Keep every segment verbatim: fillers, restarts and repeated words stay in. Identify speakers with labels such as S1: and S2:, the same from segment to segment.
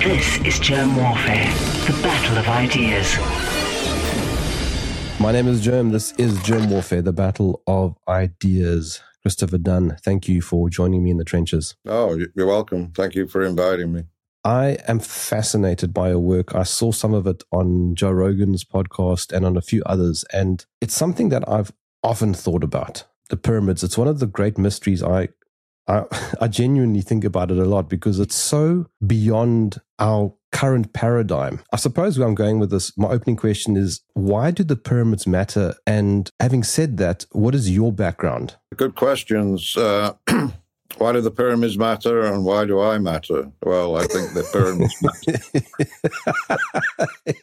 S1: This is Germ Warfare, the battle of ideas.
S2: My name is Germ. This is Germ Warfare, the battle of ideas. Christopher Dunn, thank you for joining me in the trenches.
S3: Oh, you're welcome. Thank you for inviting me.
S2: I am fascinated by your work. I saw some of it on Joe Rogan's podcast and on a few others, and it's something that I've often thought about. The pyramids, it's one of the great mysteries. I, I, I genuinely think about it a lot because it's so beyond our current paradigm. I suppose where I'm going with this, my opening question is, why do the pyramids matter? And having said that, what is your background?
S3: Good questions. Uh, why do the pyramids matter and why do I matter? Well, I think the pyramids matter.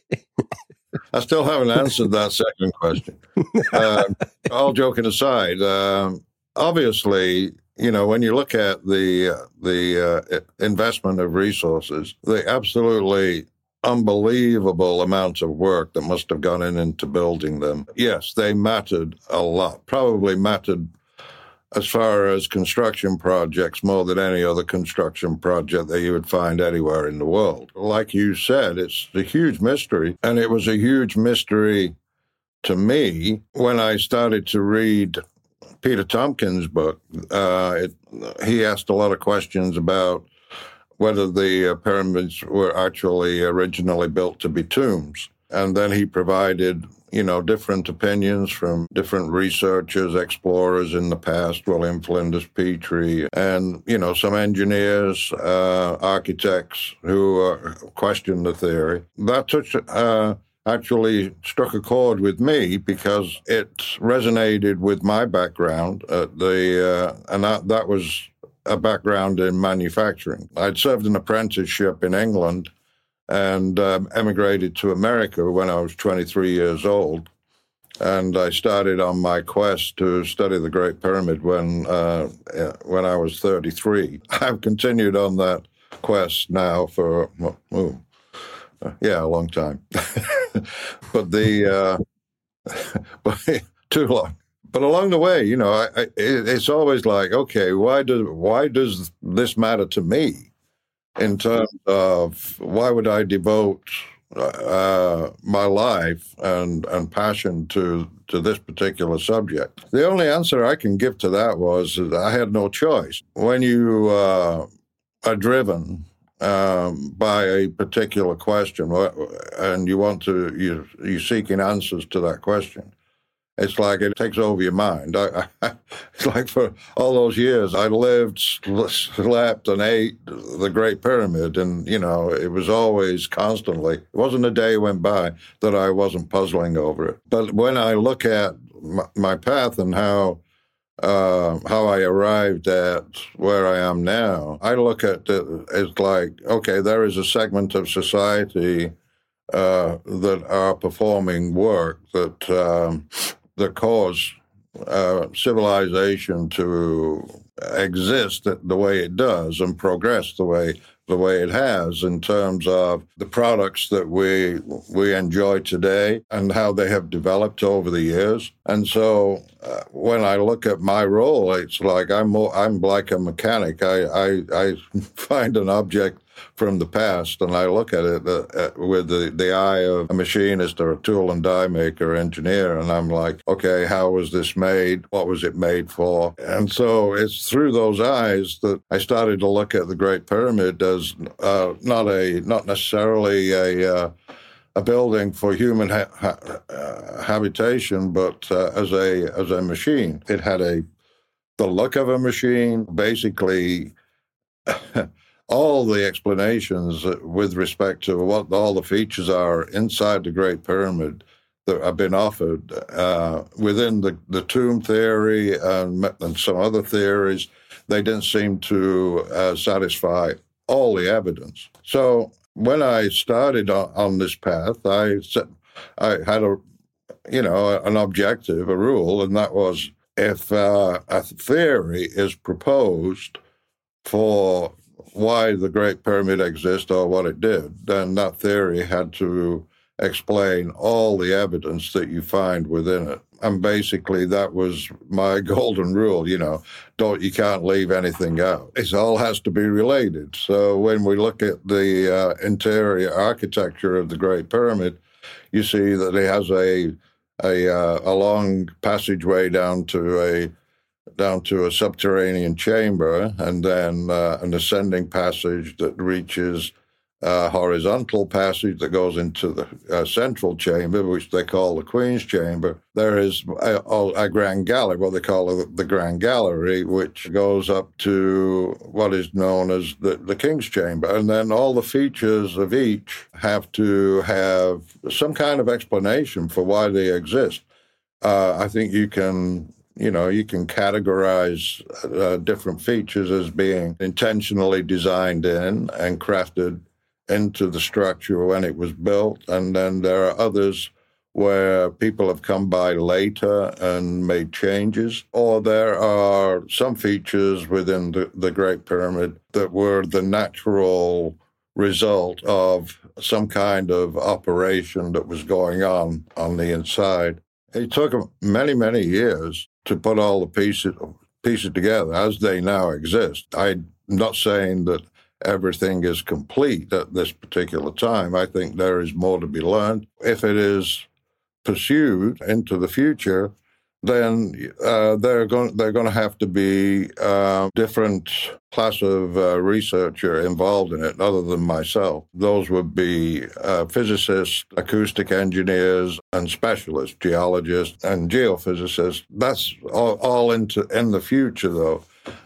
S3: I still haven't answered that second question. Uh, all joking aside, um, obviously, you know, when you look at the uh, the uh, investment of resources, the absolutely unbelievable amount of work that must have gone in into building them, yes, they mattered a lot. Probably mattered as far as construction projects more than any other construction project that you would find anywhere in the world. Like you said, it's a huge mystery, and it was a huge mystery to me when I started to read Peter Tompkins' book. Uh, it, he asked a lot of questions about whether the uh, pyramids were actually originally built to be tombs. And then he provided, you know, different opinions from different researchers, explorers in the past, William Flinders Petrie, and, you know, some engineers, uh, architects who uh, questioned the theory. That touched, uh, actually struck a chord with me because it resonated with my background. Uh, the uh, and that, that was a background in manufacturing. I'd served an apprenticeship in England and um, emigrated to America when I was twenty-three years old. And I started on my quest to study the Great Pyramid when uh, when I was thirty-three. I've continued on that quest now for, oh, yeah, a long time. but the, uh, but too long. But along the way, you know, I, I, it's always like, okay, why does why does this matter to me? In terms of why would I devote uh, my life and and passion to to this particular subject? The only answer I can give to that was that I had no choice. When you uh, are driven um, by a particular question and you want to you you're seeking answers to that question, it's like it takes over your mind. I, I, it's like for all those years, I lived, slept, and ate the Great Pyramid. And, you know, it was always constantly, it wasn't a day went by that I wasn't puzzling over it. But when I look at my, my path and how uh, how I arrived at where I am now, I look at it as like, okay, there is a segment of society uh, that are performing work that... Um, that cause uh, civilization to exist the way it does and progress the way the way it has in terms of the products that we we enjoy today and how they have developed over the years. And so uh, when I look at my role, it's like I'm more, I'm like a mechanic. I, I, I find an object from the past, and I look at it uh, with the, the eye of a machinist or a tool and die maker engineer, and I'm like, okay, how was this made? What was it made for? And so it's through those eyes that I started to look at the Great Pyramid as uh, not a not necessarily a uh, a building for human ha- ha- uh, habitation, but uh, as a as a machine. It had a the look of a machine, basically. All the explanations with respect to what all the features are inside the Great Pyramid that have been offered uh, within the, the tomb theory and, and some other theories, they didn't seem to uh, satisfy all the evidence. So when I started on, on this path, I set, I had a, you know, an objective, a rule, and that was if uh, a theory is proposed for why the Great Pyramid exists or what it did, then that theory had to explain all the evidence that you find within it. and basically that was my golden rule, you know, don't, you can't leave anything out. It all has to be related. So when we look at the uh, interior architecture of the Great Pyramid, you see that it has a a, uh, a long passageway down to a down to a subterranean chamber, and then uh, an ascending passage that reaches a horizontal passage that goes into the uh, central chamber, which they call the Queen's Chamber. There is a, a grand gallery, what they call the Grand Gallery, which goes up to what is known as the, the King's Chamber. And then all the features of each have to have some kind of explanation for why they exist. Uh, I think you can... You know, you can categorize uh, different features as being intentionally designed in and crafted into the structure when it was built. And then there are others where people have come by later and made changes. Or there are some features within the, the Great Pyramid that were the natural result of some kind of operation that was going on on the inside. It took many, many years to put all the pieces pieces together as they now exist. I'm not saying that everything is complete at this particular time. I think there is more to be learned. If it is pursued into the future, then uh, they're going they're going to have to be uh, different class of uh, researcher involved in it, other than myself. Those would be uh, physicists, acoustic engineers, and specialists, geologists and geophysicists. That's all, all into in the future, though.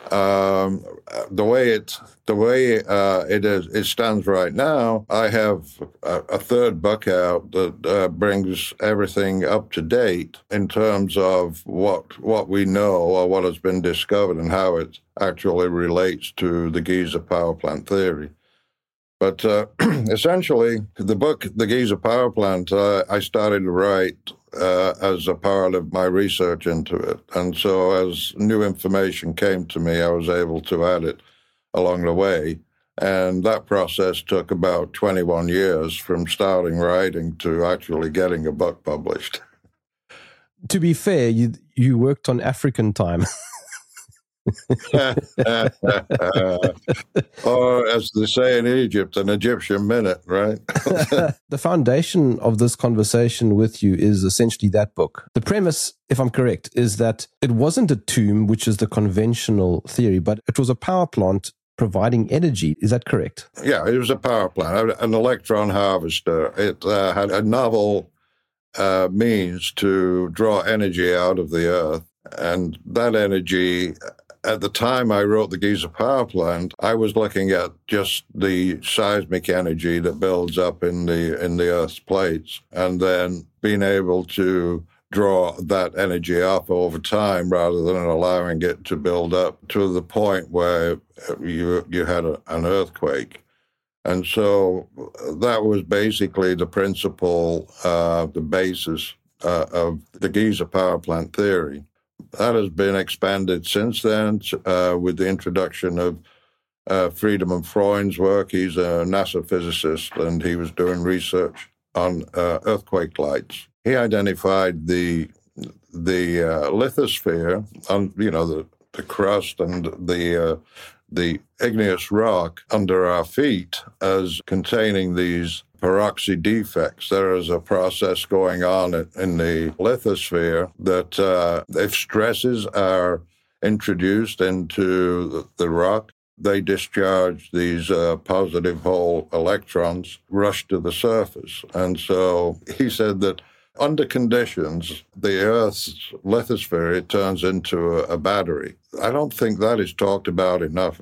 S3: Um, the way it the way uh, it is it stands right now, I have a, a third book out that uh, brings everything up to date in terms of what what we know or what has been discovered and how it actually relates to the Giza power plant theory. But uh, essentially, the book, The Giza Power Plant, uh, I started to write uh, as a part of my research into it. And so as new information came to me, I was able to add it along the way. And that process took about twenty-one years from starting writing to actually getting a book published.
S2: To be fair, you you worked on African time.
S3: Or, as they say in Egypt, an Egyptian minute, right?
S2: The foundation of this conversation with you is essentially that book. The premise, if I'm correct, is that it wasn't a tomb, which is the conventional theory, but it was a power plant providing energy. Is that correct?
S3: Yeah, it was a power plant, an electron harvester. It uh, had a novel uh, means to draw energy out of the earth, and that energy... At the time I wrote the Giza Power Plant, I was looking at just the seismic energy that builds up in the in the Earth's plates, and then being able to draw that energy up over time rather than allowing it to build up to the point where you you had a, an earthquake. And so that was basically the principle, uh, the basis uh, of the Giza Power Plant theory. That has been expanded since then uh, with the introduction of uh, Friedemann Freund's work. He's a NASA physicist, and he was doing research on uh, earthquake lights. He identified the the uh, lithosphere, on, you know, the, the crust and the uh, the igneous rock under our feet as containing these peroxide defects. There is a process going on in the lithosphere that uh, if stresses are introduced into the rock, they discharge these uh, positive Hall electrons, rush to the surface. And so he said that under conditions, the Earth's lithosphere, it turns into a, a battery. I don't think that is talked about enough.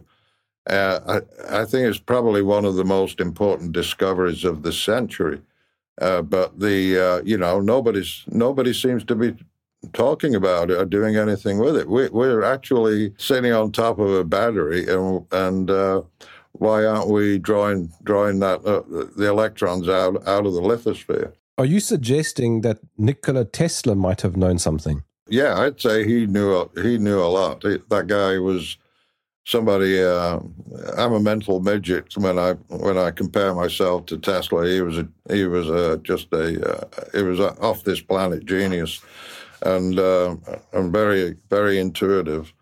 S3: Uh, I, I think it's probably one of the most important discoveries of the century. Uh, but the uh, you know nobody's nobody seems to be talking about it or doing anything with it. We, we're actually sitting on top of a battery, and and uh, why aren't we drawing drawing that uh, the electrons out out of the lithosphere?
S2: Are you suggesting that Nikola Tesla might have known something?
S3: Yeah, I'd say he knew a, he knew a lot. He, that guy was somebody. Uh, I'm a mental midget when I when I compare myself to Tesla. He was a he was a, just a uh, he was a off this planet genius, and uh, and very, very intuitive.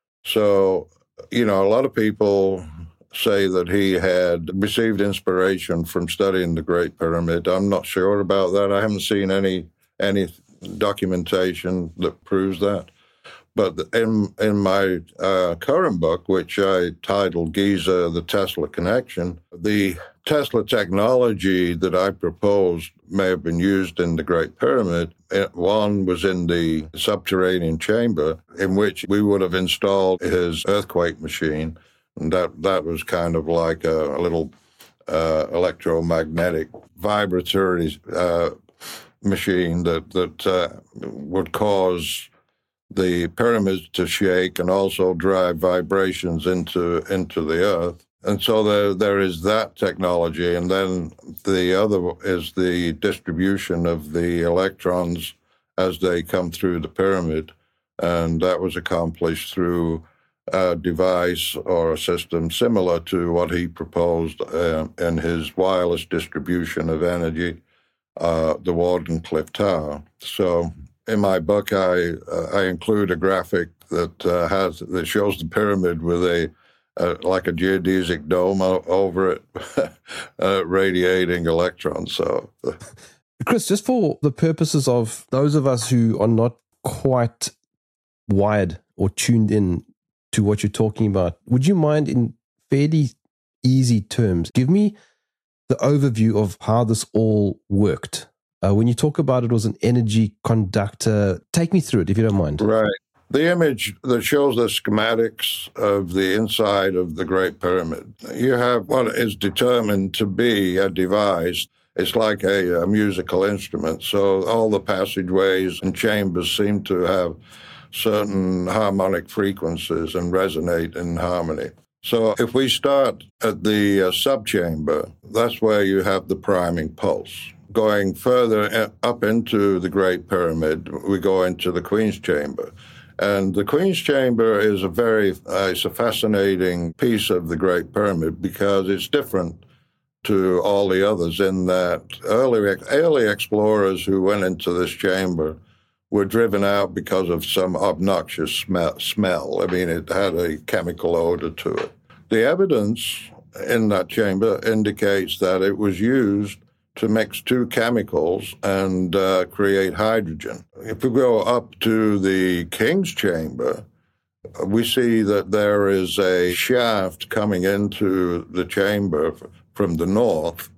S3: So, you know, a lot of people say that he had received inspiration from studying the Great Pyramid. I'm not sure about that. I haven't seen any any documentation that proves that. But in in my uh, current book, which I titled Giza, the Tesla Connection, the Tesla technology that I proposed may have been used in the Great Pyramid. One was in the subterranean chamber, in which we would have installed his earthquake machine. And that, that was kind of like a, a little uh, electromagnetic vibratory uh, machine that, that uh, would cause the pyramids to shake and also drive vibrations into into the earth. And so there there is that technology. And then the other is the distribution of the electrons as they come through the pyramid. And that was accomplished through a device or a system similar to what he proposed uh, in his wireless distribution of energy, uh, the Wardenclyffe Tower. So in my book, I uh, I include a graphic that uh, has that shows the pyramid with a uh, like a geodesic dome over it, uh, radiating electrons. So,
S2: Chris, just for the purposes of those of us who are not quite wired or tuned in to what you're talking about, would you mind, in fairly easy terms, give me the overview of how this all worked? Uh, when you talk about it was an energy conductor, take me through it, if you don't mind.
S3: Right. The image that shows the schematics of the inside of the Great Pyramid, you have what is determined to be a device. It's like a, a musical instrument. So all the passageways and chambers seem to have certain harmonic frequencies and resonate in harmony. So if we start at the uh, subchamber, that's where you have the priming pulse. Going further up into the Great Pyramid, we go into the Queen's Chamber. And the Queen's Chamber is a very, uh, it's a fascinating piece of the Great Pyramid because it's different to all the others in that early, early explorers who went into this chamber were driven out because of some obnoxious smell. smell. I mean, it had a chemical odor to it. The evidence in that chamber indicates that it was used to mix two chemicals and uh, create hydrogen. If we go up to the King's Chamber, we see that there is a shaft coming into the chamber from the north,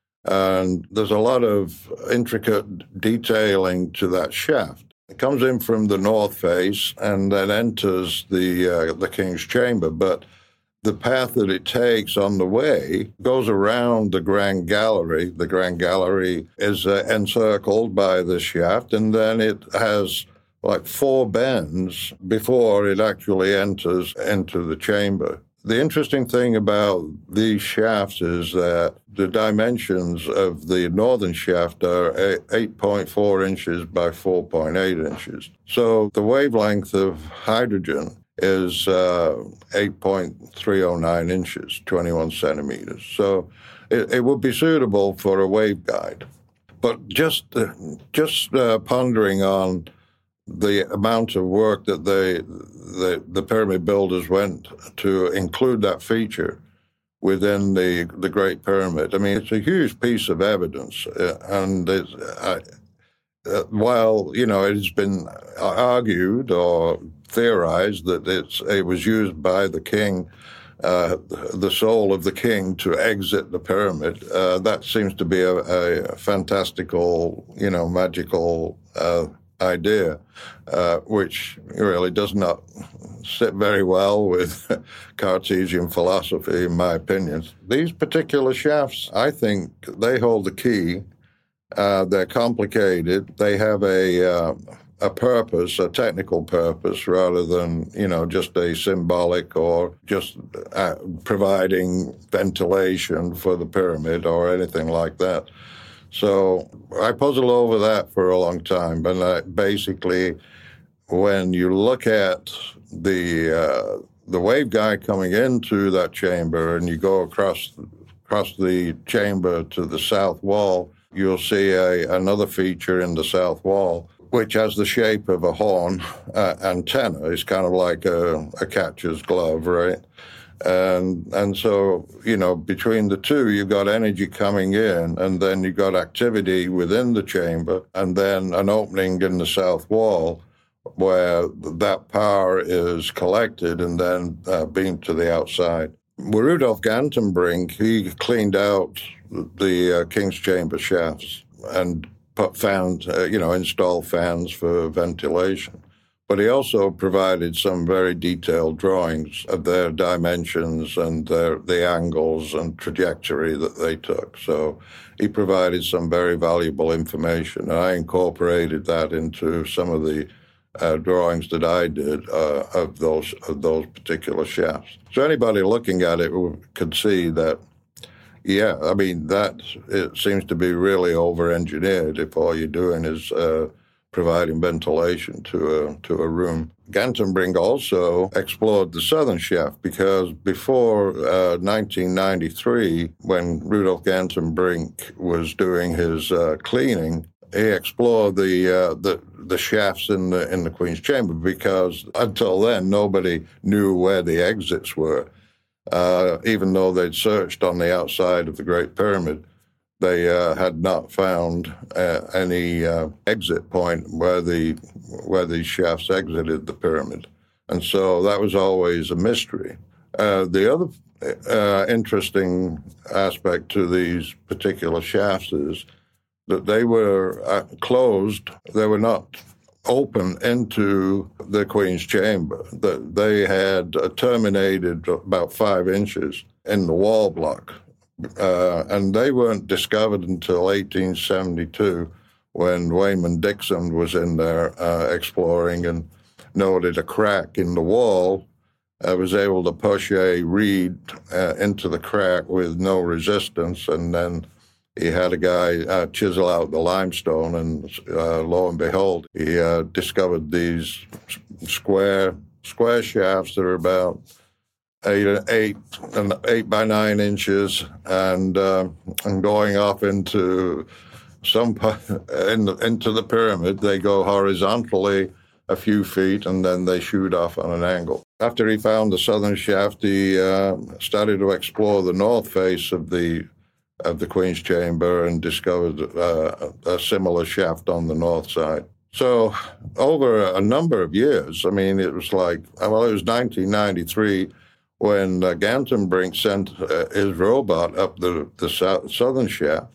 S3: and there's a lot of intricate detailing to that shaft. It comes in from the north face and then enters the uh, the King's Chamber, but the path that it takes on the way goes around the Grand Gallery. The Grand Gallery is uh, encircled by the shaft, and then it has like four bends before it actually enters into the chamber. The interesting thing about these shafts is that the dimensions of the northern shaft are eight point four inches by four point eight inches. So the wavelength of hydrogen is uh, eight point three oh nine inches, twenty-one centimeters. So it, it would be suitable for a waveguide. But just uh, just uh, pondering on the amount of work that they, the, the pyramid builders went to include that feature within the, the Great Pyramid. I mean, it's a huge piece of evidence. Uh, and it's, uh, uh, while, you know, it has been argued or theorized that it's, it was used by the king, uh, the soul of the king, to exit the pyramid, uh, that seems to be a, a fantastical, you know, magical uh, idea, uh, which really does not sit very well with Cartesian philosophy, in my opinion. These particular shafts, I think they hold the key. Uh, they're complicated. They have a uh, a purpose, a technical purpose, rather than, you know, just a symbolic or just uh, providing ventilation for the pyramid or anything like that. So I puzzled over that for a long time. But I, basically, when you look at the uh, the waveguide coming into that chamber and you go across across the chamber to the south wall, you'll see a, another feature in the south wall which has the shape of a horn uh, antenna. It's kind of like a, a catcher's glove, right? And and so, you know, between the two, you've got energy coming in, and then you've got activity within the chamber, and then an opening in the south wall where that power is collected and then uh, beamed to the outside. With Rudolf Gantenbrink, he cleaned out the uh, King's Chamber shafts and put fans, uh, you know, installed fans for ventilation. But he also provided some very detailed drawings of their dimensions and their, the angles and trajectory that they took. So he provided some very valuable information. And I incorporated that into some of the uh, drawings that I did uh, of those of those particular shafts. So anybody looking at it could see that, yeah, I mean, that it seems to be really over-engineered if all you're doing is uh, providing ventilation to a to a room. Gantenbrink also explored the southern shaft because before uh, nineteen ninety-three, when Rudolf Gantenbrink was doing his uh, cleaning, he explored the uh, the the shafts in the in the Queen's Chamber because until then nobody knew where the exits were. Uh, even though they'd searched on the outside of the Great Pyramid, they uh, had not found uh, any uh, exit point where the where these shafts exited the pyramid, and so that was always a mystery. Uh, the other uh, interesting aspect to these particular shafts is that they were uh, closed; they were not open into the Queen's Chamber. That they had uh, terminated about five inches in the wall block. Uh, and they weren't discovered until eighteen seventy-two when Wayman Dixon was in there uh, exploring and noted a crack in the wall. I was able to push a reed uh, into the crack with no resistance, and then he had a guy uh, chisel out the limestone, and uh, lo and behold, he uh, discovered these square square shafts that are about eight, eight, and eight by nine inches, and uh, and going up into some in the, into the pyramid. They go horizontally a few feet, and then they shoot off on an angle. After he found the southern shaft, he uh, started to explore the north face of the of the Queen's Chamber and discovered uh, a similar shaft on the north side. So over a number of years, I mean, it was like, well, it was nineteen ninety-three when uh, Gantenbrink sent uh, his robot up the, the south, southern shaft,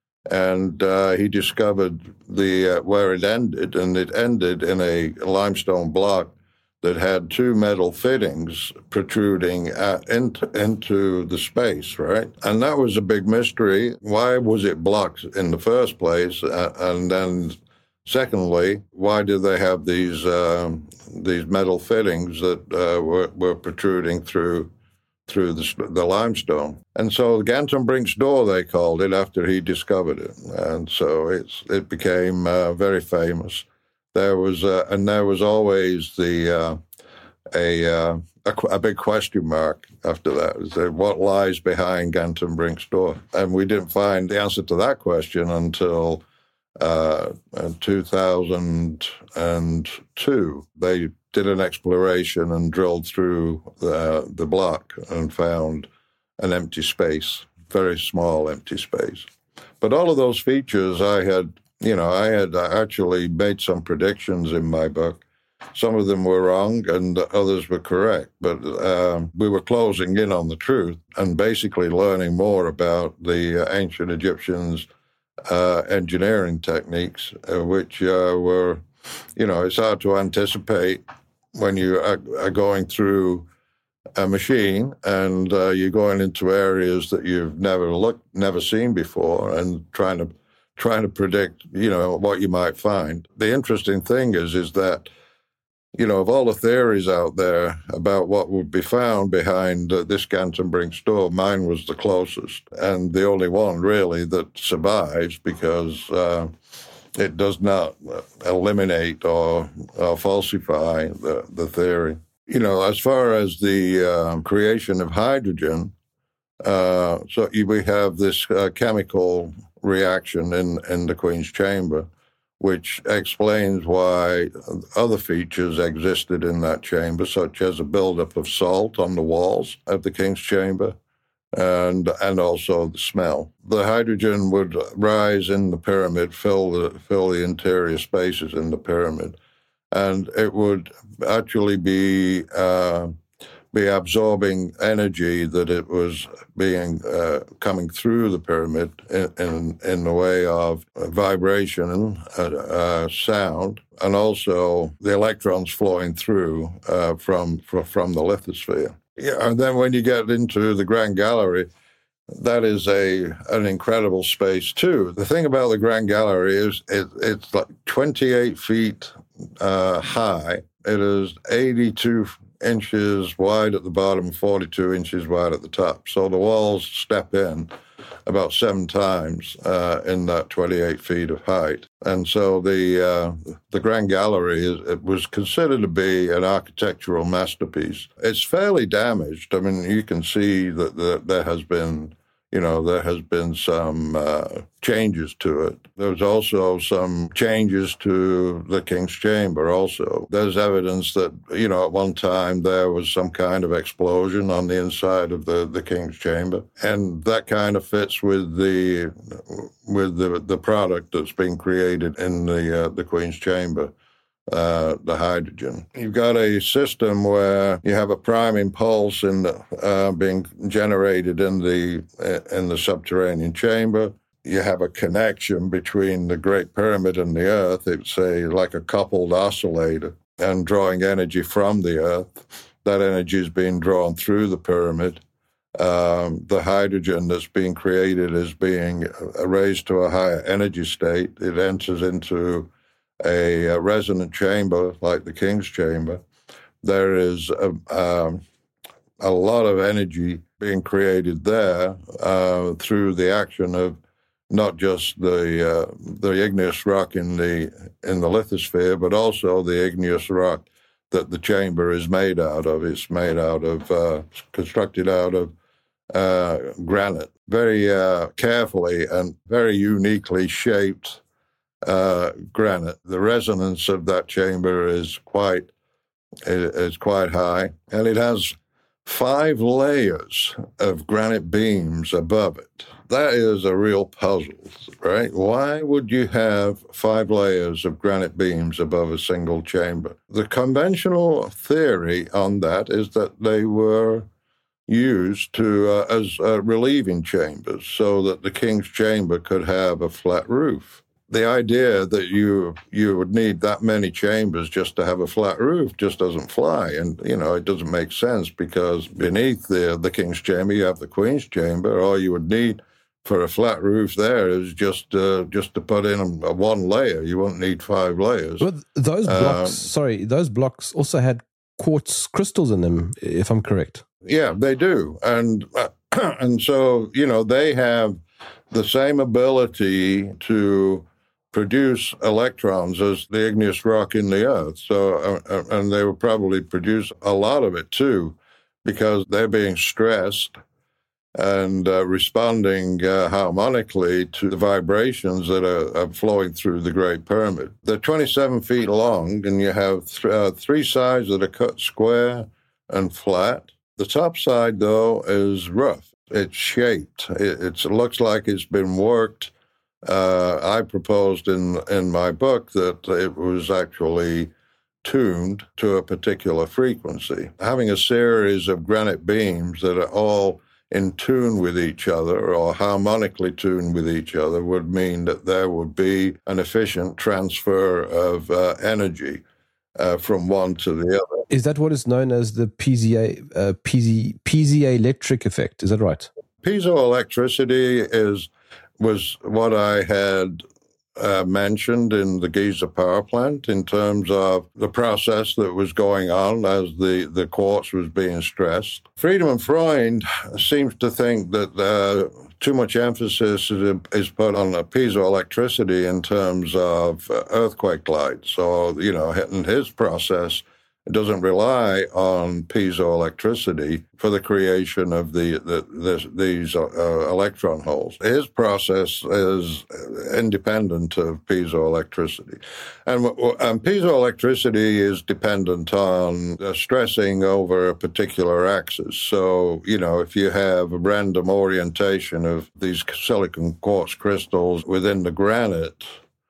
S3: and uh, he discovered the uh, where it ended, and it ended in a limestone block that had two metal fittings protruding uh, into, into the space, right? And that was a big mystery. Why was it blocked in the first place? Uh, and then secondly, why did they have these uh, these metal fittings that uh, were, were protruding through through the, the limestone? And so Gantenbrink's door, they called it, after he discovered it. And so it's it became uh, very famous. There was uh, and there was always the uh, a, uh, a a big question mark after that. Is that what lies behind Gantenbrink's door? And we didn't find the answer to that question until uh, in two thousand two. They did an exploration and drilled through the, the block and found an empty space, very small empty space. But all of those features I had. You know, I had actually made some predictions in my book. Some of them were wrong and others were correct, but um, we were closing in on the truth and basically learning more about the uh, ancient Egyptians' uh, engineering techniques, uh, which uh, were, you know, it's hard to anticipate when you are, are going through a machine and uh, you're going into areas that you've never looked, never seen before, and trying to trying to predict, you know, what you might find. The interesting thing is, is that, you know, of all the theories out there about what would be found behind uh, this Gantenbrink's door, mine was the closest and the only one really that survives because uh, it does not eliminate or, or falsify the, the theory. You know, as far as the uh, creation of hydrogen, uh, so we have this uh, chemical reaction in, in the Queen's Chamber which explains why other features existed in that chamber, such as a buildup of salt on the walls of the king's chamber, and and also the smell. The hydrogen would rise in the pyramid, fill the fill the interior spaces in the pyramid, and it would actually be uh, be absorbing energy that it was being uh, coming through the pyramid in, in in the way of vibration, uh, uh, sound, and also the electrons flowing through uh, from from the lithosphere. Yeah, and then when you get into the Grand Gallery, that is a an incredible space too. The thing about the Grand Gallery is it, it's like twenty-eight feet uh, high. It is eighty-two inches wide at the bottom, forty-two inches wide at the top. So the walls step in about seven times uh, in that twenty-eight feet of height. And so the uh, the Grand Gallery is, it was considered to be an architectural masterpiece. It's fairly damaged. I mean, you can see that, that there has been, you know, there has been some uh, changes to it. There's also some changes to the King's Chamber also. There's evidence that, you know, at one time there was some kind of explosion on the inside of the, the King's Chamber. And that kind of fits with the with the, the product that's being created in the, uh, the Queen's Chamber. Uh, the hydrogen. You've got a system where you have a prime impulse in the, uh, being generated in the uh, in the subterranean chamber. You have a connection between the Great Pyramid and the Earth. It's a like a coupled oscillator and drawing energy from the Earth. That energy is being drawn through the pyramid. Um, the hydrogen that's being created is being raised to a higher energy state. It enters into A, a resonant chamber like the King's Chamber. There is a, um, a lot of energy being created there uh, through the action of not just the uh, the igneous rock in the in the lithosphere, but also the igneous rock that the chamber is made out of. It's made out of uh, constructed out of uh, granite, very uh, carefully and very uniquely shaped. Uh, granite. The resonance of that chamber is quite is quite high, and it has five layers of granite beams above it. That is a real puzzle, right? Why would you have five layers of granite beams above a single chamber? The conventional theory on that is that they were used to uh, as uh, relieving chambers, so that the King's Chamber could have a flat roof. The idea that you you would need that many chambers just to have a flat roof just doesn't fly. And, you know, it doesn't make sense, because beneath the, the King's Chamber, you have the Queen's Chamber. All you would need for a flat roof there is just uh, just to put in a, a one layer. You won't need five layers.
S2: But those blocks,
S3: Um,
S2: sorry, those blocks also had quartz crystals in them, if I'm correct.
S3: Yeah, they do. And, uh, and so, you know, they have the same ability to produce electrons as the igneous rock in the Earth. So, uh, and they will probably produce a lot of it too, because they're being stressed and uh, responding uh, harmonically to the vibrations that are, are flowing through the Great Pyramid. They're twenty-seven feet long, and you have th- uh, three sides that are cut square and flat. The top side, though, is rough. It's shaped. It, it's, it looks like it's been worked. Uh, I proposed in in my book that it was actually tuned to a particular frequency. Having a series of granite beams that are all in tune with each other or harmonically tuned with each other would mean that there would be an efficient transfer of uh, energy uh, from one to the other.
S2: Is that what is known as the P Z A, uh, P Z, piezoelectric effect? Is that right?
S3: Piezoelectricity is was what I had uh, mentioned in the Giza power plant in terms of the process that was going on as the, the quartz was being stressed. Friedemann Freund seems to think that uh, too much emphasis is, is put on the piezoelectricity in terms of uh, earthquake light. So, you know, in his process It doesn't rely on piezoelectricity for the creation of the, the, the these uh, electron holes. His process is independent of piezoelectricity. And, and piezoelectricity is dependent on uh, stressing over a particular axis. So, you know, if you have a random orientation of these silicon quartz crystals within the granite,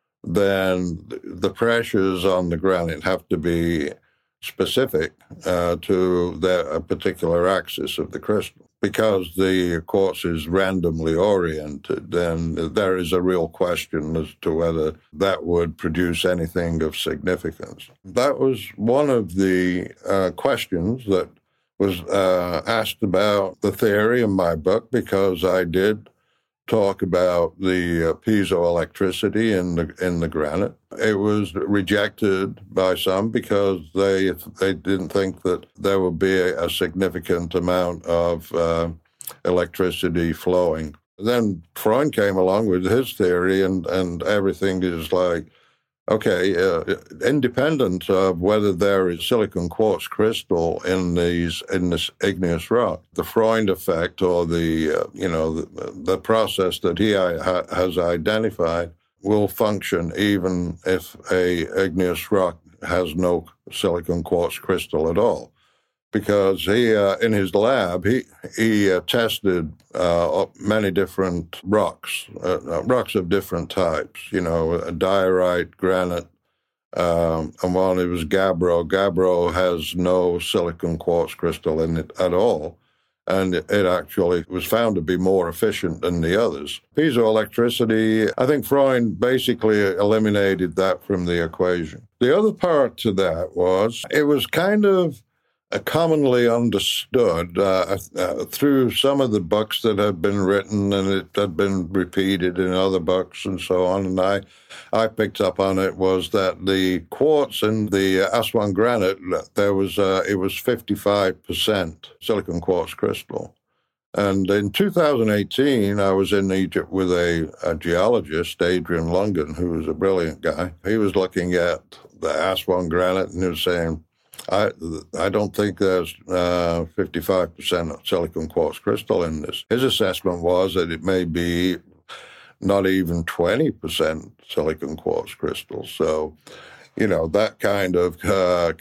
S3: then the pressures on the granite have to be specific uh, to the, a particular axis of the crystal. Because the quartz is randomly oriented, then there is a real question as to whether that would produce anything of significance. That was one of the uh, questions that was uh, asked about the theory in my book, because I did talk about the uh, piezoelectricity in the in the granite. It was rejected by some because they they didn't think that there would be a, a significant amount of uh, electricity flowing. Then Freund came along with his theory, and, and everything is like, okay, uh, independent of whether there is silicon quartz crystal in these in this igneous rock, the Freund effect, or the uh, you know the, the process that he ha- has identified, will function even if a igneous rock has no silicon quartz crystal at all. Because he, uh, in his lab, he he uh, tested uh, many different rocks, uh, rocks of different types. You know, diorite, granite, um, and one it was gabbro. Gabbro has no silicon quartz crystal in it at all, and it actually was found to be more efficient than the others. Piezoelectricity, I think Freund basically eliminated that from the equation. The other part to that was it was kind of Uh, commonly understood uh, uh, through some of the books that have been written, and it had been repeated in other books and so on, and I I picked up on it, was that the quartz in the Aswan granite, there was uh, it was fifty-five percent silicon quartz crystal. And in two thousand eighteen, I was in Egypt with a, a geologist, Adrian Lungen, who was a brilliant guy. He was looking at the Aswan granite, and he was saying, I I don't think there's uh, fifty-five percent silicon quartz crystal in this. His assessment was that it may be not even twenty percent silicon quartz crystal. So, you know, that kind of uh,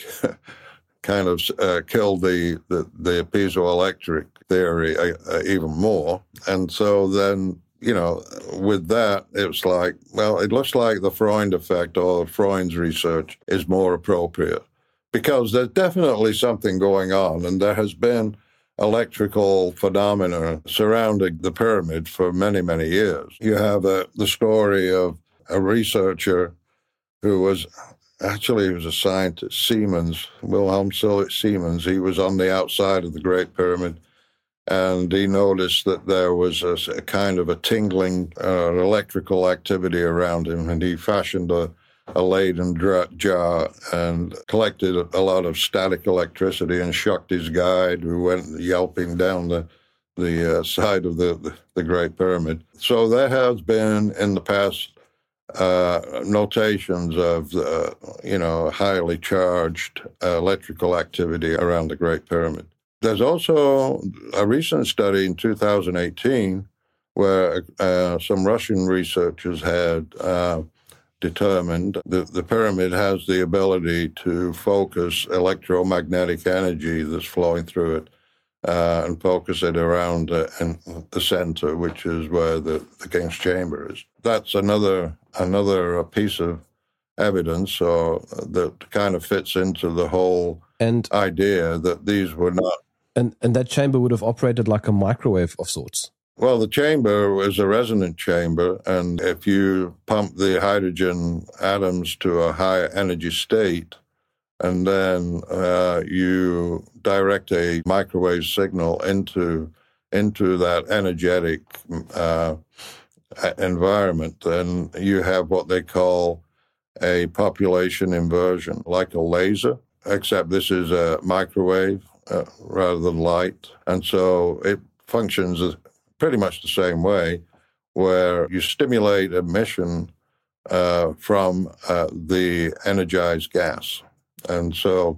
S3: kind of uh, killed the, the, the piezoelectric theory uh, uh, even more. And so then, you know, with that, it was like, well, it looks like the Freund effect, or Freund's research, is more appropriate. Because there's definitely something going on, and there has been electrical phenomena surrounding the pyramid for many, many years. You have a, the story of a researcher who was, actually he was a scientist, Siemens, Wilhelm Siemens. He was on the outside of the Great Pyramid, and he noticed that there was a, a kind of a tingling uh, electrical activity around him, and he fashioned a a Leyden jar and collected a lot of static electricity and shocked his guide, who went yelping down the the uh, side of the, the, the Great Pyramid. So there has been in the past uh, notations of, uh, you know, highly charged uh, electrical activity around the Great Pyramid. There's also a recent study in two thousand eighteen where uh, some Russian researchers had uh, determined that the pyramid has the ability to focus electromagnetic energy that's flowing through it uh, and focus it around uh, in the center, which is where the, the king's chamber is. That's another another piece of evidence or that kind of fits into the whole
S2: and
S3: idea that these were not.
S2: And, and that chamber would have operated like a microwave of sorts.
S3: Well, the chamber was a resonant chamber, and if you pump the hydrogen atoms to a higher energy state, and then uh, you direct a microwave signal into into that energetic uh, environment, then you have what they call a population inversion, like a laser, except this is a microwave uh, rather than light. And so it functions as pretty much the same way, where you stimulate emission uh, from uh, the energized gas. And so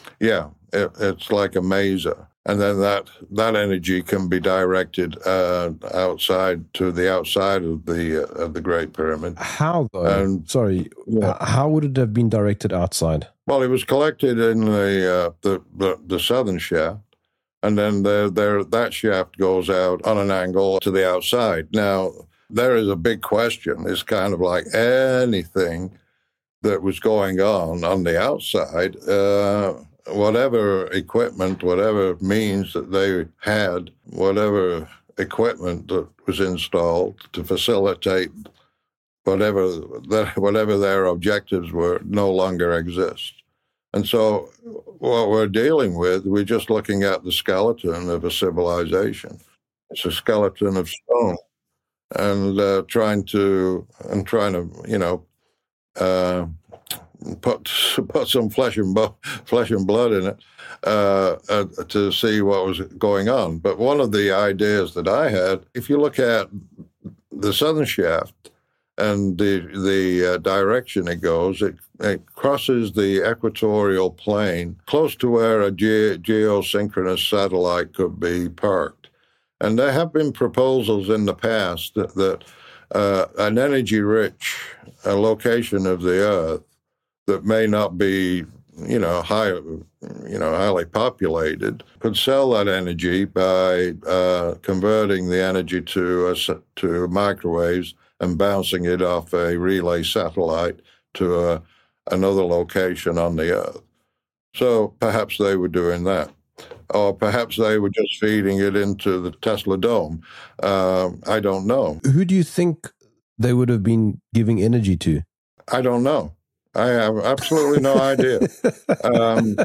S3: Yeah, it, it's like a maser. And then that, that energy can be directed uh, outside to the outside of the uh, of the Great Pyramid.
S2: How though?
S3: And,
S2: Sorry,
S3: yeah.
S2: how would it have been directed outside?
S3: Well, it was collected in the uh, the, the the southern shaft, and then there there that shaft goes out on an angle to the outside. Now there is a big question. It's kind of like anything that was going on on the outside. Uh, whatever equipment, whatever means that they had, whatever equipment that was installed to facilitate whatever whatever their objectives were, no longer exists. And so what we're dealing with, we're just looking at the skeleton of a civilization. It's a skeleton of stone, and uh, trying to and trying to you know uh, put put some flesh and bo- flesh and blood in it uh, uh, to see what was going on. But one of the ideas that I had, if you look at the southern shaft and the the uh, direction it goes, it, it crosses the equatorial plane close to where a ge- geosynchronous satellite could be parked. And there have been proposals in the past that, that uh, an energy-rich uh, location of the Earth that may not be, you know, high, you know, highly populated, could sell that energy by uh, converting the energy to a, to microwaves and bouncing it off a relay satellite to a, another location on the Earth. So perhaps they were doing that. Or perhaps they were just feeding it into the Tesla Dome. Uh, I don't know.
S2: Who do you think they would have been giving energy to?
S3: I don't know. I have absolutely no idea. Um,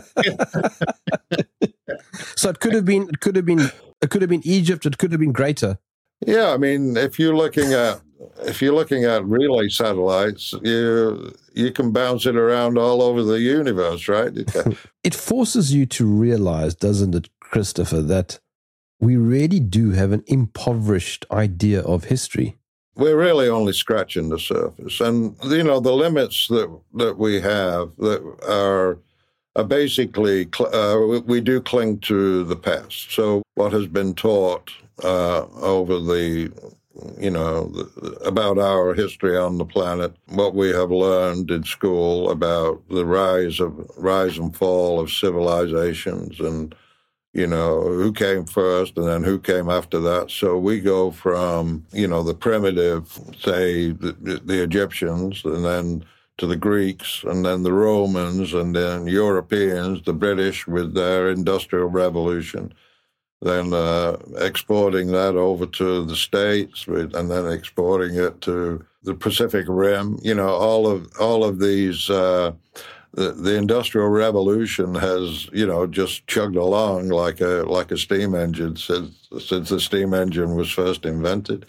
S2: so it could have been. It could have been. It could have been Egypt. It could have been greater.
S3: Yeah, I mean, if you're looking at if you're looking at relay satellites, you you can bounce it around all over the universe, right?
S2: It forces you to realize, doesn't it, Christopher, that we really do have an impoverished idea of history.
S3: We're really only scratching the surface, and you know the limits that that we have that are. Uh, basically, uh, we, we do cling to the past. So what has been taught uh, over the, you know, the, about our history on the planet, what we have learned in school about the rise of rise and fall of civilizations, and you know who came first and then who came after that. So we go from you know the primitive, say the, the Egyptians, and then to the Greeks, and then the Romans, and then Europeans, the British with their Industrial Revolution, then uh, exporting that over to the States, with, and then exporting it to the Pacific Rim. You know, all of all of these, uh, the, the Industrial Revolution has, you know, just chugged along like a like a steam engine since since the steam engine was first invented.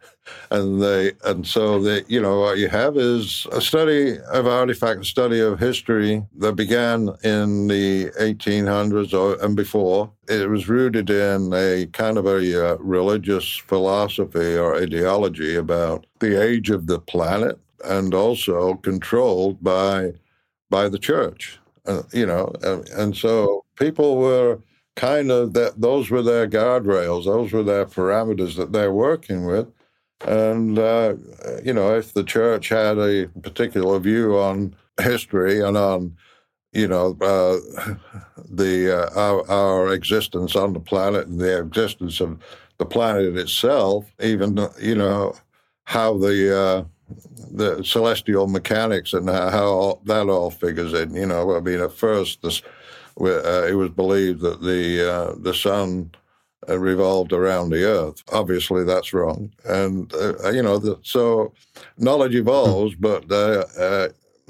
S3: And they, and so they, you know, what you have is a study of artifact, a study of history that began in the eighteen hundreds or and before. It was rooted in a kind of a uh, religious philosophy or ideology about the age of the planet, and also controlled by by the church. Uh, you know, and, and so people were kind of that. Those were their guardrails. Those were their parameters that they're working with. And, uh, you know, if the church had a particular view on history and on, you know, uh, the uh, our, our existence on the planet and the existence of the planet itself, even, you know, how the uh, the celestial mechanics and how, how all, that all figures in, you know, I mean, at first this, uh, it was believed that the uh, the sun Uh, revolved around the Earth. Obviously, that's wrong. And, uh, you know, the, so knowledge evolves, but uh, uh,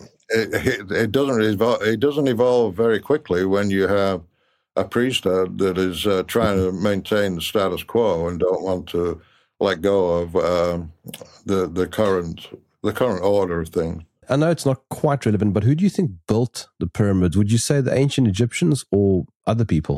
S3: it, it, doesn't evolve, it doesn't evolve very quickly when you have a priesthood that is uh, trying to maintain the status quo and don't want to let go of uh, the, the, current, the current order of things.
S2: I know it's not quite relevant, but who do you think built the pyramids? Would you say the ancient Egyptians or other people?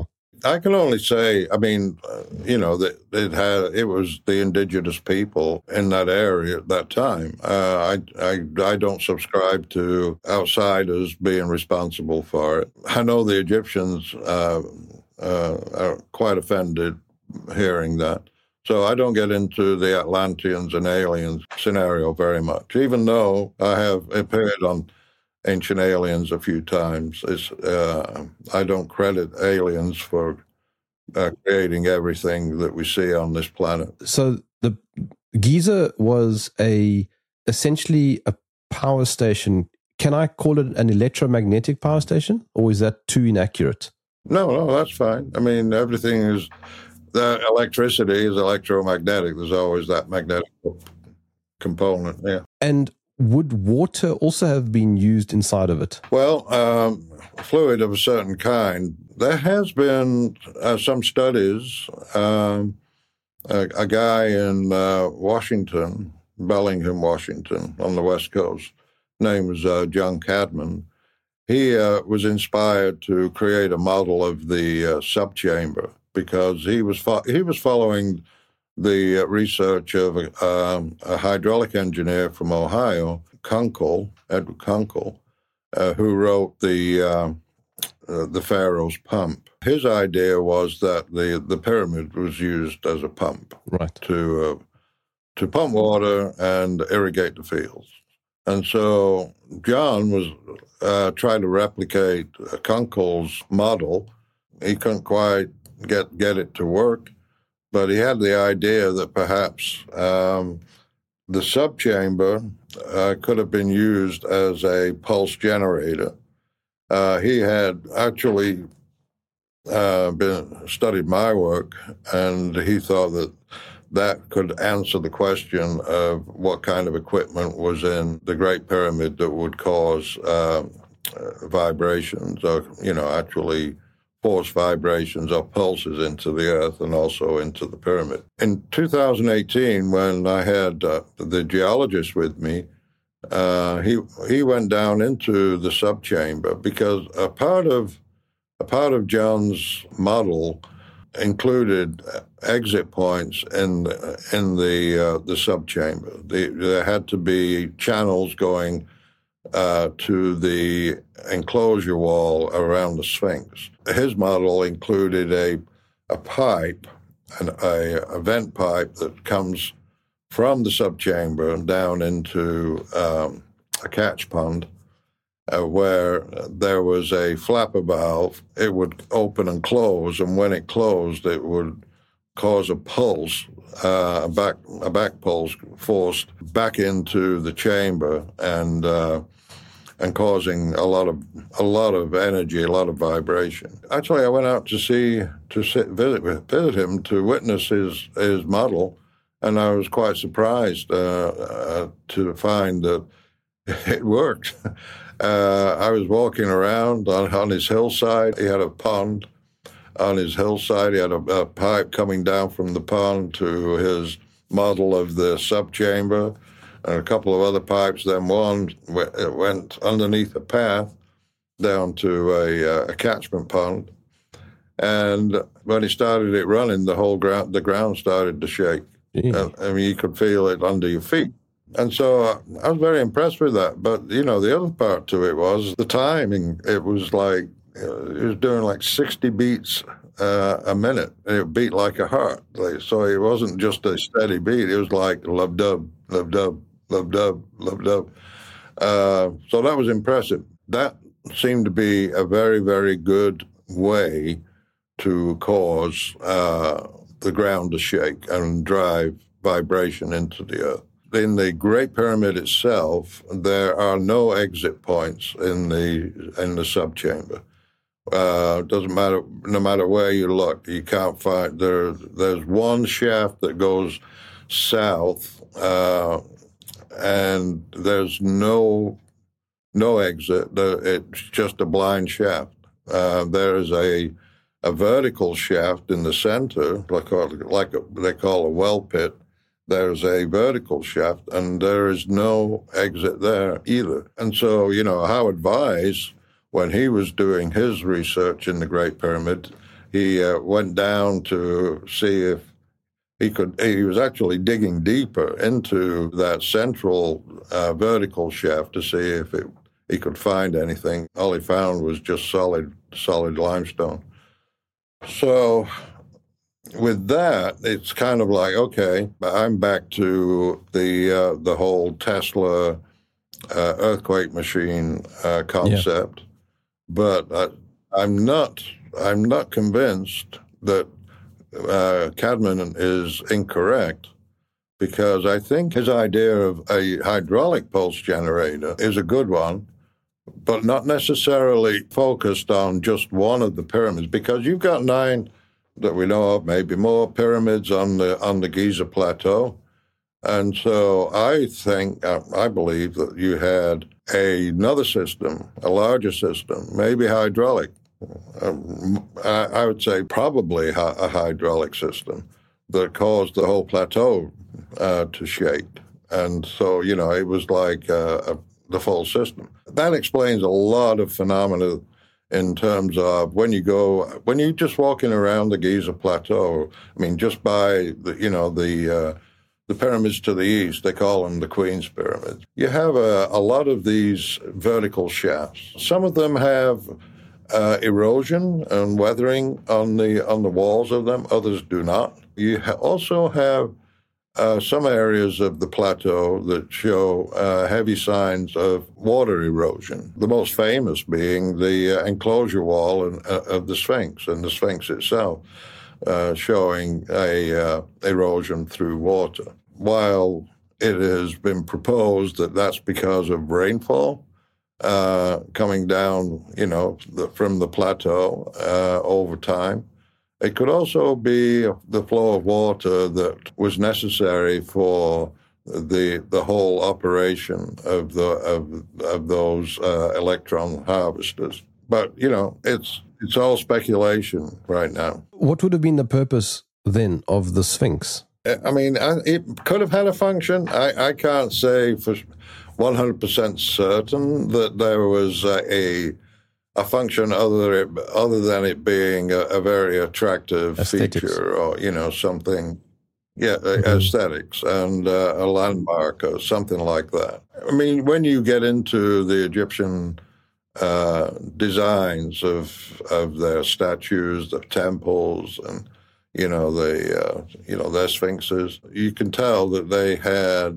S3: I can only say, I mean, uh, you know, that it had it was the indigenous people in that area at that time. Uh, I, I I don't subscribe to outsiders being responsible for it. I know the Egyptians uh, uh, are quite offended hearing that. So I don't get into the Atlanteans and aliens scenario very much, even though I have appeared on Ancient Aliens a few times. It's, uh, I don't credit aliens for uh, creating everything that we see on this planet.
S2: So the Giza was a essentially a power station. Can I call it an electromagnetic power station, or is that too inaccurate?
S3: No, no, that's fine. I mean, everything is, the electricity is electromagnetic. There's always that magnetic component, yeah.
S2: And would water also have been used inside of it?
S3: Well, um, fluid of a certain kind. There has been uh, some studies. Um, a, a guy in uh, Washington, Bellingham, Washington, on the West Coast, name was uh, John Cadman. He uh, was inspired to create a model of the uh, subchamber because he was fo- he was following the uh, research of a, um, a hydraulic engineer from Ohio, Kunkel, Edward Kunkel, uh, who wrote the uh, uh, the Pharaoh's pump. His idea was that the, the pyramid was used as a pump,
S2: right,
S3: to uh, to pump water and irrigate the fields. And so John was uh, trying to replicate Kunkel's model. He couldn't quite get get it to work. But he had the idea that perhaps um, the subchamber uh, could have been used as a pulse generator. Uh, he had actually uh, been studied my work, and he thought that that could answer the question of what kind of equipment was in the Great Pyramid that would cause uh, uh, vibrations, or you know, actually force vibrations or pulses into the earth and also into the pyramid. In two thousand eighteen, when I had uh, the geologist with me, uh, he he went down into the subchamber because a part of a part of John's model included exit points in in the uh, the subchamber. The, there had to be channels going Uh, to the enclosure wall around the Sphinx. His model included a a pipe, an, a, a vent pipe that comes from the subchamber down into um, a catch pond, uh, where there was a flapper valve. It would open and close, and when it closed, it would cause a pulse, uh, a back a back pulse forced back into the chamber, and uh, and causing a lot of a lot of energy, a lot of vibration. Actually, I went out to see to sit, visit visit him to witness his his model, and I was quite surprised uh, uh, to find that it worked. Uh, I was walking around on, on his hillside. He had a pond on his hillside. He had a, a pipe coming down from the pond to his model of the subchamber, and a couple of other pipes. Then one w- went underneath a path down to a, a catchment pond. And when he started it running, the whole ground, the ground started to shake. Uh, I mean, you could feel it under your feet. And so uh, I was very impressed with that. But, you know, the other part to it was the timing. It was like, uh, it was doing like sixty beats uh, a minute. And it beat like a heart. Like, so it wasn't just a steady beat. It was like lub-dub, lub-dub, lub-dub, lub-dub. Uh, so that was impressive. That seemed to be a very, very good way to cause uh, the ground to shake and drive vibration into the earth. In the Great Pyramid itself, there are no exit points in the in the subchamber. Uh, doesn't matter, no matter where you look, you can't find there. There's one shaft that goes south, uh, and there's no no exit. It's just a blind shaft. Uh, there is a a vertical shaft in the center, like a, like a, they call a well pit. There's a vertical shaft, and there is no exit there either. And so, you know, Howard Vyse, when he was doing his research in the Great Pyramid, he uh, went down to see if he could. He was actually digging deeper into that central uh, vertical shaft to see if it, he could find anything. All he found was just solid, solid limestone. So with that, it's kind of like, okay, I'm back to the uh, the whole Tesla uh, earthquake machine uh, concept, yeah. but I, I'm not. I'm not convinced that uh, Cadman is incorrect, because I think his idea of a hydraulic pulse generator is a good one, but not necessarily focused on just one of the pyramids, because you've got nine that we know of, maybe more pyramids on the on the Giza Plateau. And so I think, uh, I believe that you had a, another system, a larger system, maybe hydraulic. Um, I, I would say probably a, a hydraulic system that caused the whole plateau uh, to shake. And so, you know, it was like uh, a, the full system. That explains a lot of phenomena in terms of when you go, when you're just walking around the Giza Plateau, I mean, just by, the, you know, the uh, the pyramids to the east, they call them the Queen's Pyramids. You have a, a lot of these vertical shafts. Some of them have uh, erosion and weathering on the on the walls of them. Others do not. You ha- also have Uh, some areas of the plateau that show uh, heavy signs of water erosion, the most famous being the uh, enclosure wall in, uh, of the Sphinx and the Sphinx itself, uh, showing a uh, erosion through water. While it has been proposed that that's because of rainfall uh, coming down, you know, the, from the plateau uh, over time, it could also be the flow of water that was necessary for the the whole operation of the of, of those uh, electron harvesters. But you know, it's it's all speculation right now.
S2: What would have been the purpose then of the Sphinx?
S3: I mean, it could have had a function. I, I can't say for one hundred percent certain that there was a, a a function other other than it being a, a very attractive aesthetics. feature, or you know, something, yeah, mm-hmm. aesthetics and uh, a landmark or something like that. I mean, when you get into the Egyptian uh, designs of of their statues, their temples, and you know the uh, you know their sphinxes, you can tell that they had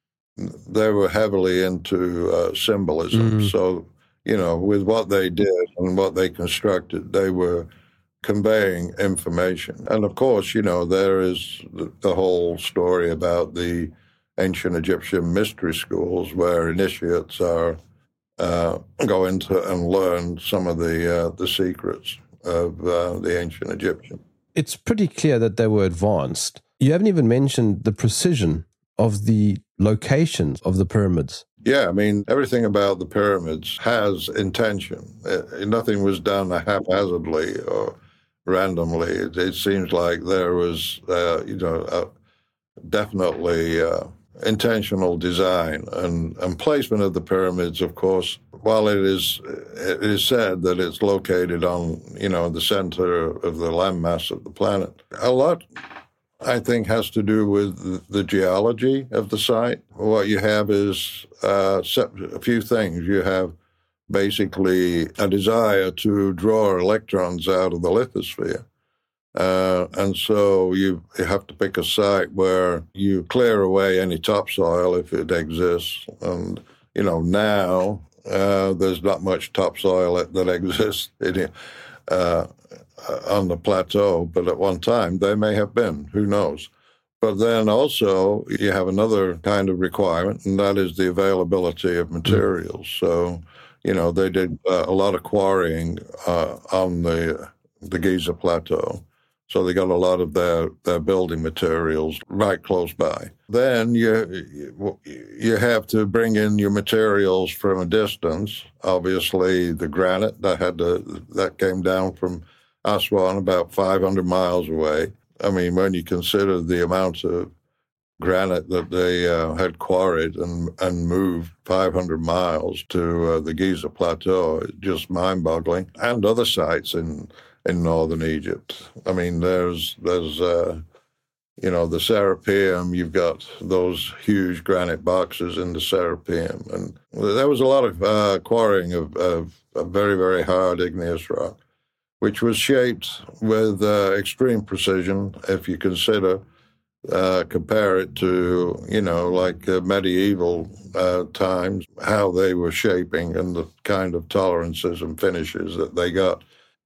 S3: they were heavily into uh, symbolism. Mm-hmm. So, you know, with what they did and what they constructed, they were conveying information. And of course, you know, there is the, the whole story about the ancient Egyptian mystery schools where initiates are uh, go into and learn some of the uh, the secrets of uh, the ancient Egyptian.
S2: It's pretty clear that they were advanced. You haven't even mentioned the precision of the locations of the pyramids.
S3: Yeah, I mean, everything about the pyramids has intention. It, nothing was done haphazardly or randomly. It, it seems like there was, uh, you know, uh, definitely uh, intentional design and, and placement of the pyramids. Of course, while it is it is said that it's located on, you know, the center of the landmass of the planet, a lot, I think, has to do with the geology of the site. What you have is uh, a few things. You have basically a desire to draw electrons out of the lithosphere. Uh, and so you, you have to pick a site where you clear away any topsoil if it exists. And, you know, now uh, there's not much topsoil that, that exists in uh Uh, on the plateau, but at one time there may have been, who knows. But then also you have another kind of requirement, and that is the availability of materials. So, you know, they did uh, a lot of quarrying uh, on the the Giza Plateau. So they got a lot of their, their building materials right close by. Then you you have to bring in your materials from a distance. Obviously, the granite that had to, that came down from Aswan, about five hundred miles away. I mean, when you consider the amount of granite that they uh, had quarried and, and moved five hundred miles to uh, the Giza Plateau. It's just mind-boggling. And other sites in, in northern Egypt. I mean, there's, there's uh, you know, the Serapeum, you've got those huge granite boxes in the Serapeum. And there was a lot of uh, quarrying of, of, of very, very hard igneous rock, which was shaped with uh, extreme precision if you consider, uh, compare it to, you know, like uh, medieval uh, times, how they were shaping and the kind of tolerances and finishes that they got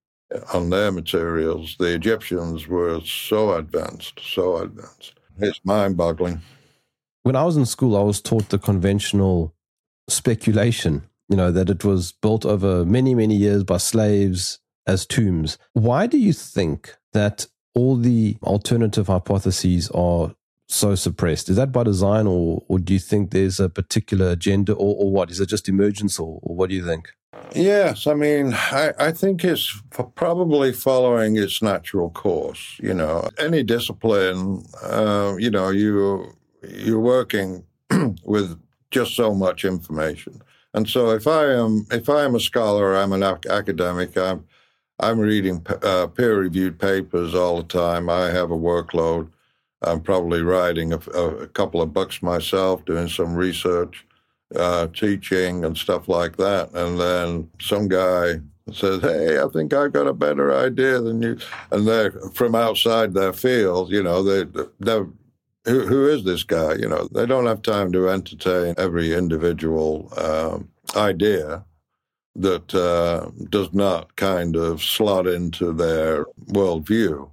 S3: on their materials. The Egyptians were so advanced, so advanced. It's mind-boggling.
S2: When I was in school, I was taught the conventional speculation, you know, that it was built over many, many years by slaves as tombs. Why do you think that all the alternative hypotheses are so suppressed? Is that by design, or, or do you think there's a particular agenda, or, or what? Is it just emergence, or, or what do you think?
S3: Yes, I mean, I, I think it's probably following its natural course. You know, any discipline, uh, you know, you, you're working with just so much information. And so if I am if I am a scholar, I'm an ac- academic, I'm, I'm reading uh, peer-reviewed papers all the time. I have a workload. I'm probably writing a, a couple of books myself, doing some research, uh, teaching and stuff like that. And then some guy says, hey, I think I've got a better idea than you. And they're from outside their field, you know, they, they're, who, who is this guy? You know, they don't have time to entertain every individual um, idea that uh, does not kind of slot into their worldview.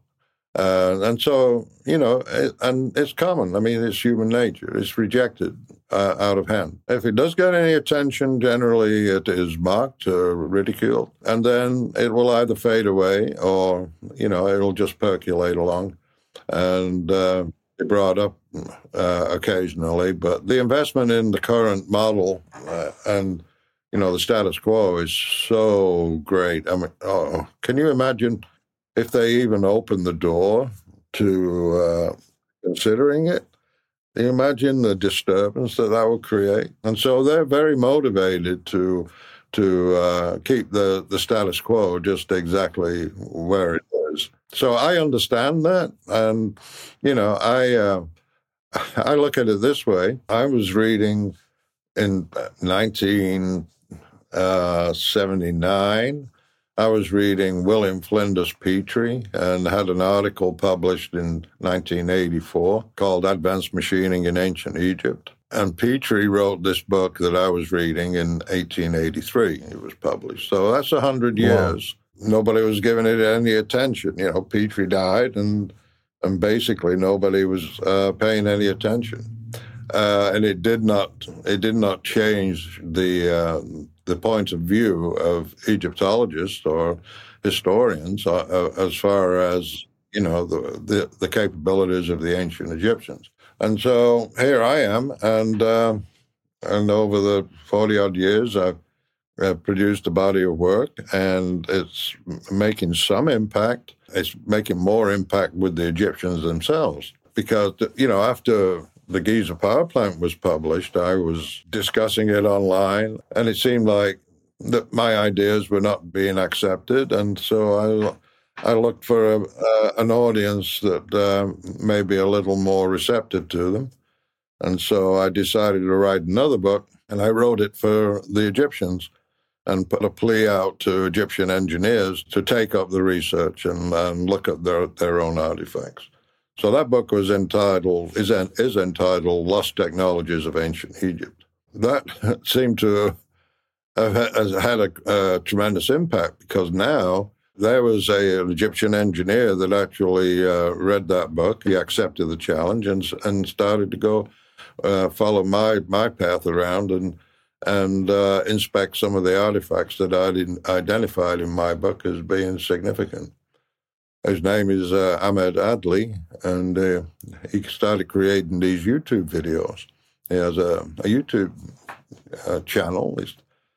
S3: Uh, and so, you know, it, and it's common. I mean, it's human nature. It's rejected uh, out of hand. If it does get any attention, generally it is mocked or ridiculed, and then it will either fade away or, you know, it'll just percolate along and uh, be brought up uh, occasionally. But the investment in the current model uh, and you know, the status quo is so great. I mean, oh, can you imagine if they even opened the door to uh, considering it? Can you imagine the disturbance that that would create? And so they're very motivated to to uh, keep the, the status quo just exactly where it is. So I understand that. And, you know, I uh, I look at it this way. I was reading in nineteen seventy-nine, I was reading William Flinders Petrie and had an article published in nineteen eighty-four called Advanced Machining in Ancient Egypt. And Petrie wrote this book that I was reading in eighteen eighty-three. It was published. So that's one hundred years. Wow. Nobody was giving it any attention. You know, Petrie died, and and basically nobody was uh, paying any attention. Uh, and it did not it did not change the uh, the point of view of Egyptologists or historians uh, as far as, you know, the, the the capabilities of the ancient Egyptians. And so here I am, and uh, and over the forty odd years, I've, I've produced a body of work, and it's making some impact. It's making more impact with the Egyptians themselves, because, you know, after the Giza power plant was published, I was discussing it online, and it seemed like that my ideas were not being accepted. And so I, I looked for a, uh, an audience that uh, may be a little more receptive to them. And so I decided to write another book, and I wrote it for the Egyptians and put a plea out to Egyptian engineers to take up the research and, and look at their, their own artifacts. So that book was entitled, is, is entitled Lost Technologies of Ancient Egypt. That seemed to have had a, a tremendous impact, because now there was a, an Egyptian engineer that actually uh, read that book. He accepted the challenge and, and started to go uh, follow my, my path around and, and uh, inspect some of the artifacts that I'd identified in my book as being significant. His name is uh, Ahmed Adli, and uh, he started creating these YouTube videos. He has a, a YouTube uh, channel. There's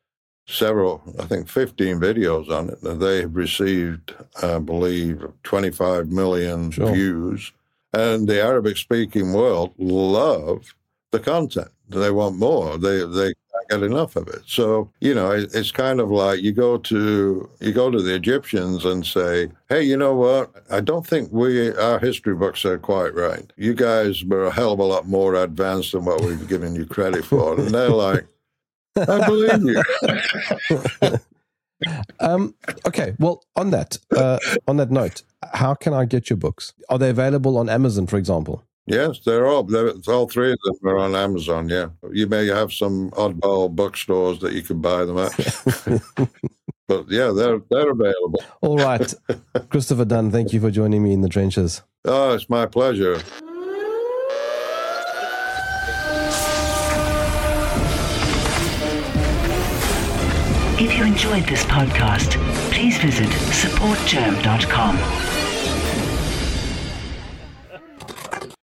S3: several, I think fifteen videos on it. And they have received, I believe, twenty-five million sure. views. And the Arabic-speaking world love the content. They want more. They they can't get enough of it. So, you know, it, it's kind of like you go to you go to the Egyptians and say, hey, you know what? I don't think we our history books are quite right. You guys were a hell of a lot more advanced than what we've given you credit for. And they're like, I believe you.
S2: um, okay, well, on that uh, on that note, how can I get your books? Are they available on Amazon, for example?
S3: Yes, they're all they're, all three of them are on Amazon. Yeah, you may have some oddball bookstores that you can buy them at, but yeah, they're they're available.
S2: All right, Christopher Dunn, thank you for joining me in the trenches.
S3: Oh, it's my pleasure.
S1: If you enjoyed this podcast, please visit support germ dot com.